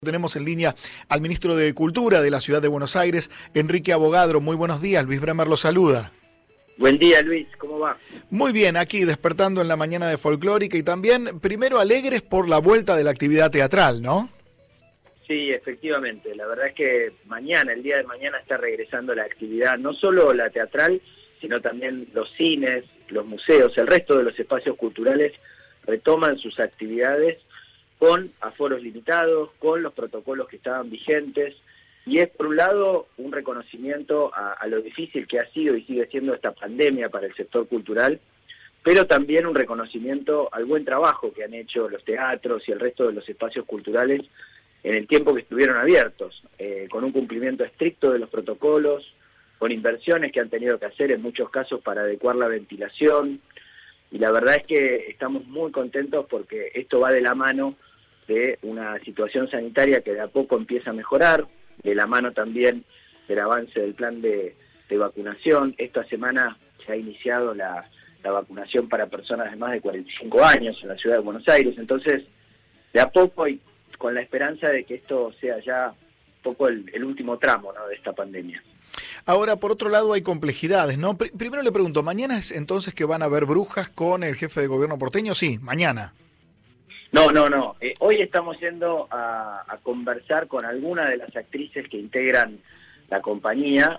Tenemos en línea al ministro de Cultura de la Ciudad de Buenos Aires, Enrique Avogadro. Muy buenos días, Luis Bremer lo saluda. Buen día, Luis, ¿cómo va? Muy bien, aquí despertando en la mañana de Folclórica y también, primero, alegres por la vuelta de la actividad teatral, ¿no? Sí, efectivamente, la verdad es que el día de mañana está regresando la actividad, no solo la teatral, sino también los cines, los museos, el resto de los espacios culturales retoman sus actividades con aforos limitados, con los protocolos que estaban vigentes, y es por un lado un reconocimiento a lo difícil que ha sido y sigue siendo esta pandemia para el sector cultural, pero también un reconocimiento al buen trabajo que han hecho los teatros y el resto de los espacios culturales en el tiempo que estuvieron abiertos, con un cumplimiento estricto de los protocolos, con inversiones que han tenido que hacer en muchos casos para adecuar la ventilación, y la verdad es que estamos muy contentos porque esto va de la mano de una situación sanitaria que de a poco empieza a mejorar, de la mano también del avance del plan de vacunación. Esta semana se ha iniciado la vacunación para personas de más de 45 años en la ciudad de Buenos Aires, entonces de a poco y con la esperanza de que esto sea ya un poco el último tramo, ¿no?, de esta pandemia. Ahora, por otro lado, hay complejidades, ¿no? Primero le pregunto, ¿mañana es entonces que van a haber brujas con el jefe de gobierno porteño? Sí, mañana. No. Hoy estamos yendo a conversar con algunas de las actrices que integran la compañía.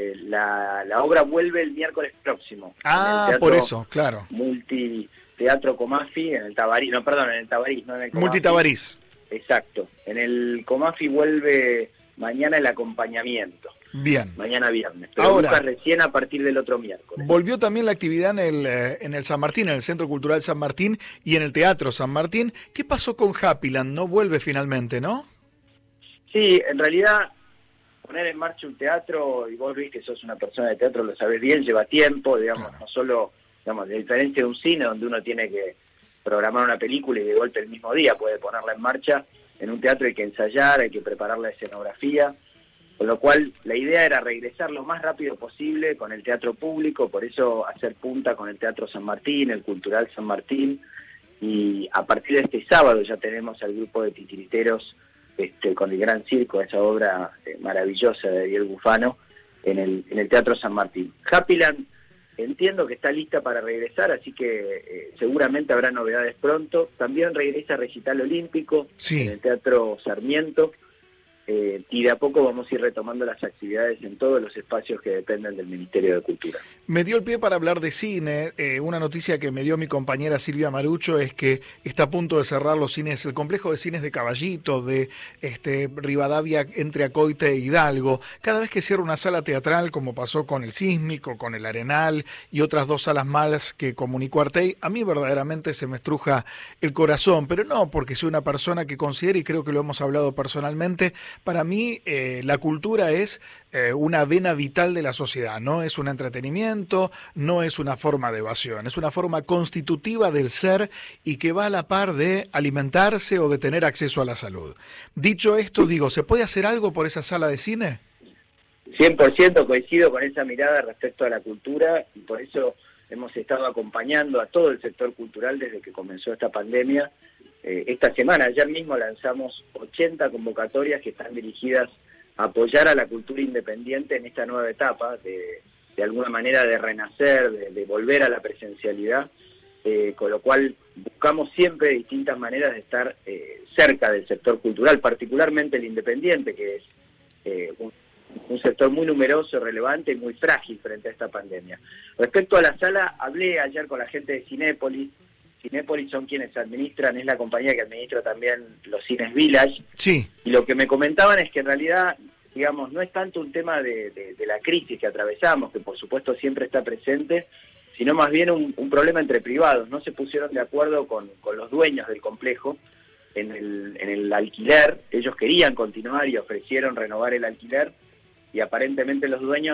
La obra vuelve el miércoles próximo. Ah, por eso, claro. Multiteatro Comafi, en el Tabarís, no en el Comafi. Multitabarís. Exacto. En el Comafi vuelve mañana el acompañamiento. Bien. Mañana viernes. Pero ahora, recién a partir del otro miércoles. Volvió también la actividad en el San Martín, en el Centro Cultural San Martín y en el Teatro San Martín. ¿Qué pasó con Happyland? No vuelve finalmente, ¿no? Sí, en realidad poner en marcha un teatro, y vos Luis, que sos una persona de teatro, lo sabés bien, lleva tiempo, digamos, claro. No solo, digamos, de diferencia de un cine donde uno tiene que programar una película y de golpe el mismo día puede ponerla en marcha. En un teatro hay que ensayar, hay que preparar la escenografía, con lo cual la idea era regresar lo más rápido posible con el teatro público, por eso hacer punta con el Teatro San Martín, el Cultural San Martín, y a partir de este sábado ya tenemos al grupo de titiriteros con el Gran Circo, esa obra maravillosa de Ariel Bufano, en el Teatro San Martín. Happyland entiendo que está lista para regresar, así que seguramente habrá novedades pronto. También regresa Recital Olímpico, sí, en el Teatro Sarmiento, y de a poco vamos a ir retomando las actividades en todos los espacios que dependen del Ministerio de Cultura. Me dio el pie para hablar de cine. Una noticia que me dio mi compañera Silvia Marucho es que está a punto de cerrar los cines, el complejo de cines de Caballito, de Rivadavia entre Acoite e Hidalgo. Cada vez que cierra una sala teatral, como pasó con el Sísmico, con el Arenal y otras dos salas más que comunicó Artey, a mí verdaderamente se me estruja el corazón, pero no porque soy una persona que considera, y creo que lo hemos hablado personalmente, para mí la cultura es una vena vital de la sociedad, no es un entretenimiento, no es una forma de evasión, es una forma constitutiva del ser y que va a la par de alimentarse o de tener acceso a la salud. Dicho esto, digo, ¿se puede hacer algo por esa sala de cine? 100% coincido con esa mirada respecto a la cultura y por eso hemos estado acompañando a todo el sector cultural desde que comenzó esta pandemia. Esta semana, ayer mismo lanzamos 80 convocatorias que están dirigidas a apoyar a la cultura independiente en esta nueva etapa, de alguna manera de renacer, de volver a la presencialidad, con lo cual buscamos siempre distintas maneras de estar cerca del sector cultural, particularmente el independiente, que es un sector muy numeroso, relevante y muy frágil frente a esta pandemia. Respecto a la sala, hablé ayer con la gente de Cinépolis. Cinépolis son quienes administran, es la compañía que administra también los cines Village. Sí. Y lo que me comentaban es que en realidad, digamos, no es tanto un tema de la crisis que atravesamos, que por supuesto siempre está presente, sino más bien un problema entre privados. No se pusieron de acuerdo con los dueños del complejo en el alquiler. Ellos querían continuar y ofrecieron renovar el alquiler, y aparentemente los dueños,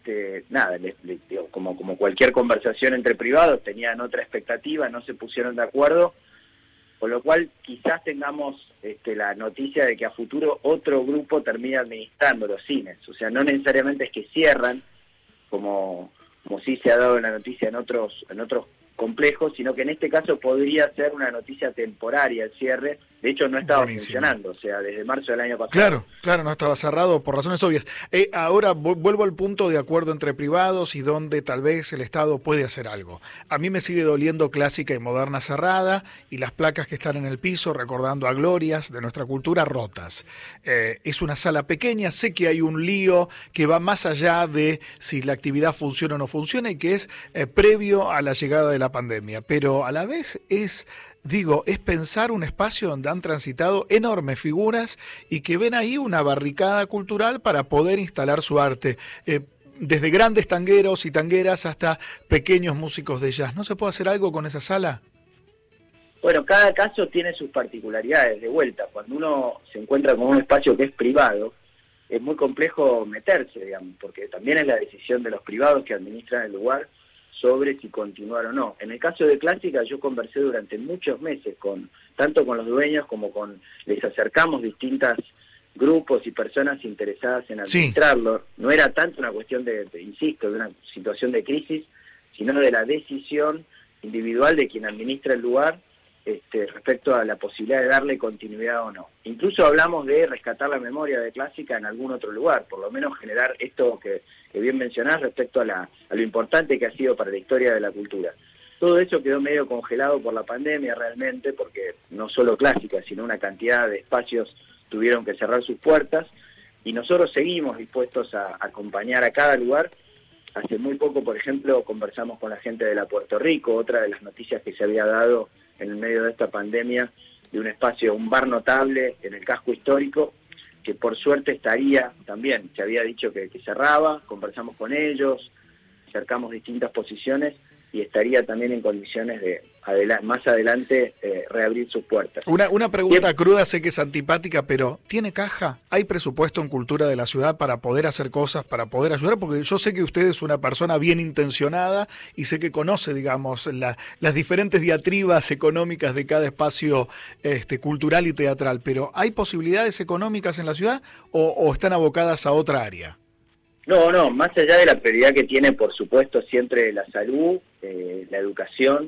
como cualquier conversación entre privados, tenían otra expectativa, no se pusieron de acuerdo, con lo cual quizás tengamos la noticia de que a futuro otro grupo termine administrando los cines. O sea, no necesariamente es que cierran, como sí se ha dado en la noticia en otros complejo, sino que en este caso podría ser una noticia temporaria el cierre. De hecho, no estaba funcionando, o sea, desde marzo del año pasado. Claro, no estaba cerrado por razones obvias. Ahora vuelvo al punto de acuerdo entre privados y donde tal vez el Estado puede hacer algo. A mí me sigue doliendo Clásica y Moderna cerrada y las placas que están en el piso recordando a glorias de nuestra cultura rotas. Es una sala pequeña, sé que hay un lío que va más allá de si la actividad funciona o no funciona y que es previo a la llegada de la pandemia, pero a la vez es pensar un espacio donde han transitado enormes figuras y que ven ahí una barricada cultural para poder instalar su arte. Desde grandes tangueros y tangueras hasta pequeños músicos de jazz. ¿No se puede hacer algo con esa sala? Bueno, cada caso tiene sus particularidades. De vuelta, cuando uno se encuentra con un espacio que es privado, es muy complejo meterse, digamos, porque también es la decisión de los privados que administran el lugar sobre si continuar o no. En el caso de Clásica, yo conversé durante muchos meses tanto con los dueños como les acercamos distintos grupos y personas interesadas en administrarlo. Sí. No era tanto una cuestión insisto, de una situación de crisis, sino de la decisión individual de quien administra el lugar respecto a la posibilidad de darle continuidad o no. Incluso hablamos de rescatar la memoria de Clásica en algún otro lugar, por lo menos generar esto que bien mencionás respecto a lo importante que ha sido para la historia de la cultura. Todo eso quedó medio congelado por la pandemia realmente, porque no solo Clásica, sino una cantidad de espacios tuvieron que cerrar sus puertas, y nosotros seguimos dispuestos a acompañar a cada lugar. Hace muy poco, por ejemplo, conversamos con la gente de la Puerto Rico, otra de las noticias que se había dado en el medio de esta pandemia, de un espacio, un bar notable en el casco histórico, que por suerte estaría también, se había dicho que cerraba, conversamos con ellos, acercamos distintas posiciones y estaría también en condiciones de más adelante reabrir sus puertas. Una pregunta cruda, sé que es antipática, pero ¿tiene caja? ¿Hay presupuesto en cultura de la ciudad para poder hacer cosas, para poder ayudar? Porque yo sé que usted es una persona bien intencionada y sé que conoce, digamos, las diferentes diatribas económicas de cada espacio cultural y teatral, pero ¿hay posibilidades económicas en la ciudad o están abocadas a otra área? No, más allá de la prioridad que tiene, por supuesto, siempre la salud, la educación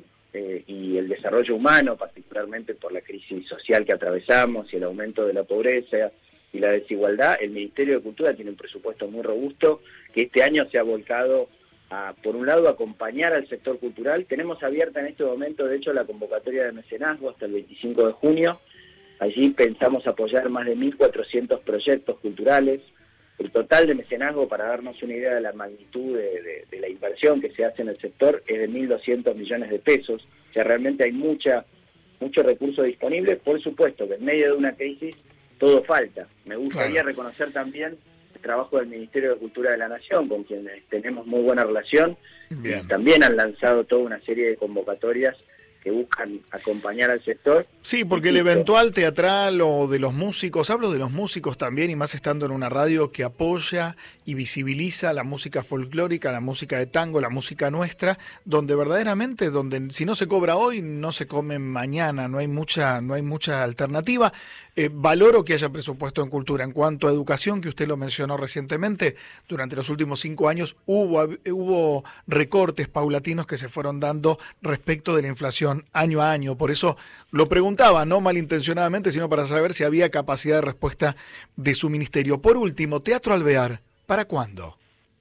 y el desarrollo humano, particularmente por la crisis social que atravesamos y el aumento de la pobreza y la desigualdad, el Ministerio de Cultura tiene un presupuesto muy robusto que este año se ha volcado a, por un lado, acompañar al sector cultural. Tenemos abierta en este momento, de hecho, la convocatoria de mecenazgo hasta el 25 de junio. Allí pensamos apoyar más de 1.400 proyectos culturales. El total de mecenazgo, para darnos una idea de la magnitud de la inversión que se hace en el sector, es de 1.200 millones de pesos. O sea, realmente hay mucho recurso disponible. Por supuesto que en medio de una crisis todo falta. Me gustaría reconocer también el trabajo del Ministerio de Cultura de la Nación, con quienes tenemos muy buena relación. Bien. Y también han lanzado toda una serie de convocatorias que buscan acompañar al sector. Sí, porque el eventual teatral o de los músicos, hablo de los músicos también, y más estando en una radio que apoya y visibiliza la música folclórica, la música de tango, la música nuestra, donde verdaderamente, donde si no se cobra hoy, no se come mañana, no hay mucha alternativa. Valoro que haya presupuesto en cultura. En cuanto a educación, que usted lo mencionó recientemente, durante los últimos 5 años hubo recortes paulatinos que se fueron dando respecto de la inflación año a año. Por eso lo preguntaba, no malintencionadamente, sino para saber si había capacidad de respuesta de su ministerio. Por último, Teatro Alvear, ¿para cuándo?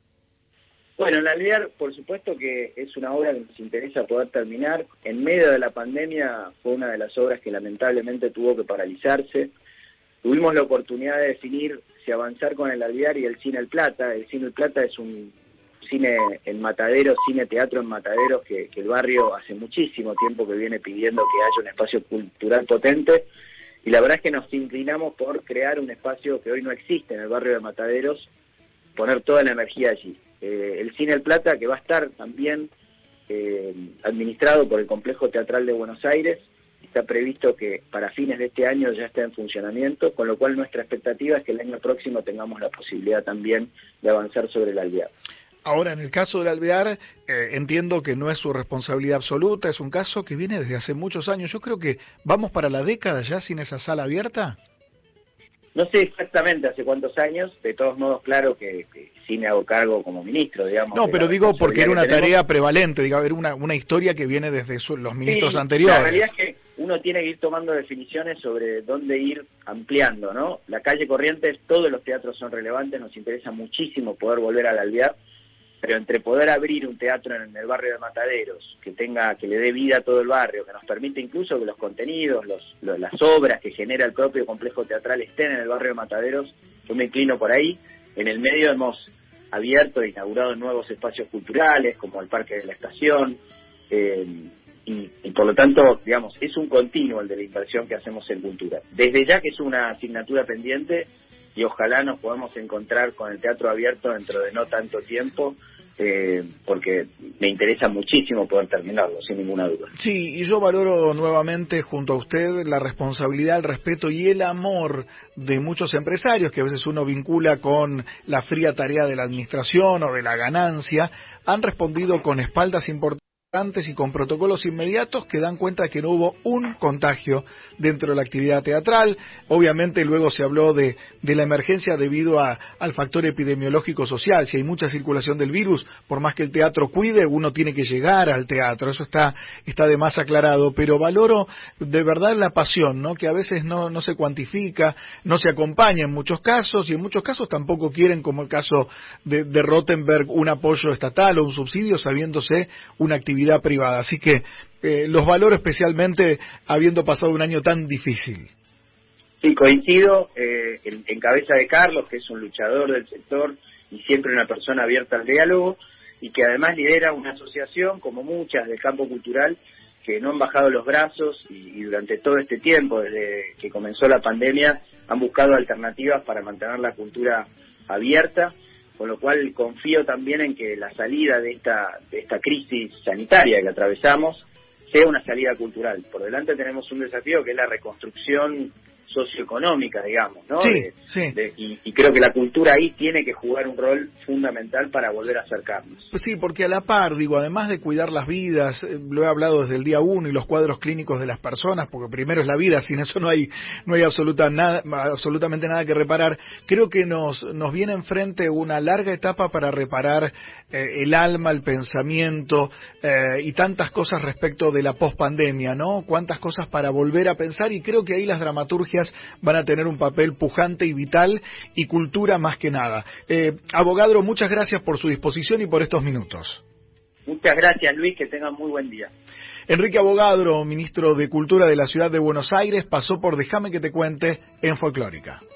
Bueno, el Alvear, por supuesto que es una obra que nos interesa poder terminar. En medio de la pandemia fue una de las obras que lamentablemente tuvo que paralizarse. Tuvimos la oportunidad de definir si avanzar con el Alvear y el Cine El Plata. El Cine El Plata es un cine en Mataderos, cine-teatro en Mataderos, que el barrio hace muchísimo tiempo que viene pidiendo que haya un espacio cultural potente, y la verdad es que nos inclinamos por crear un espacio que hoy no existe en el barrio de Mataderos, poner toda la energía allí. El Cine El Plata, que va a estar también administrado por el Complejo Teatral de Buenos Aires, está previsto que para fines de este año ya esté en funcionamiento, con lo cual nuestra expectativa es que el año próximo tengamos la posibilidad también de avanzar sobre el Alvear. Ahora, en el caso del Alvear, entiendo que no es su responsabilidad absoluta, es un caso que viene desde hace muchos años. Yo creo que vamos para la década ya sin esa sala abierta. No sé exactamente hace cuántos años, de todos modos, claro que sí me hago cargo como ministro, digamos. No, pero digo porque era una tarea prevalente, digamos, era una historia que viene desde los ministros anteriores. La realidad es que uno tiene que ir tomando definiciones sobre dónde ir ampliando, ¿no? La calle Corrientes, todos los teatros son relevantes, nos interesa muchísimo poder volver al Alvear, pero entre poder abrir un teatro en el barrio de Mataderos, que le dé vida a todo el barrio, que nos permite incluso que los contenidos, las obras que genera el propio complejo teatral estén en el barrio de Mataderos, yo me inclino por ahí. En el medio hemos abierto e inaugurado nuevos espacios culturales, como el Parque de la Estación, y por lo tanto, digamos, es un continuo el de la inversión que hacemos en cultura. Desde ya que es una asignatura pendiente, y ojalá nos podamos encontrar con el teatro abierto dentro de no tanto tiempo, porque me interesa muchísimo poder terminarlo, sin ninguna duda. Sí, y yo valoro nuevamente junto a usted la responsabilidad, el respeto y el amor de muchos empresarios que a veces uno vincula con la fría tarea de la administración o de la ganancia. Han respondido con espaldas importantes y con protocolos inmediatos que dan cuenta de que no hubo un contagio dentro de la actividad teatral. Obviamente luego se habló de la emergencia debido al factor epidemiológico social. Si hay mucha circulación del virus, por más que el teatro cuide, uno tiene que llegar al teatro. Eso está de más aclarado, pero valoro de verdad la pasión, ¿no? Que a veces no se cuantifica, no se acompaña en muchos casos, y en muchos casos tampoco quieren, como el caso de Rottenberg, un apoyo estatal o un subsidio, sabiéndose una actividad privada. Así que los valoro especialmente habiendo pasado un año tan difícil. Sí, coincido en cabeza de Carlos, que es un luchador del sector y siempre una persona abierta al diálogo, y que además lidera una asociación, como muchas del campo cultural, que no han bajado los brazos y durante todo este tiempo, desde que comenzó la pandemia, han buscado alternativas para mantener la cultura abierta. Con lo cual confío también en que la salida de esta crisis sanitaria que atravesamos sea una salida cultural. Por delante tenemos un desafío que es la reconstrucción socioeconómica, digamos, ¿no? Sí. Y creo que la cultura ahí tiene que jugar un rol fundamental para volver a acercarnos. Pues sí, porque a la par, digo, además de cuidar las vidas, lo he hablado desde el día 1, y los cuadros clínicos de las personas, porque primero es la vida, sin eso no hay absolutamente nada que reparar. Creo que nos viene enfrente una larga etapa para reparar el alma, el pensamiento y tantas cosas respecto de la pospandemia, ¿no? Cuántas cosas para volver a pensar, y creo que ahí las dramaturgias van a tener un papel pujante y vital, y cultura más que nada. Abogado, muchas gracias por su disposición y por estos minutos. Muchas gracias, Luis, que tengan muy buen día. Enrique Abogadro, ministro de Cultura de la Ciudad de Buenos Aires, pasó por Déjame que te cuente en Folclórica.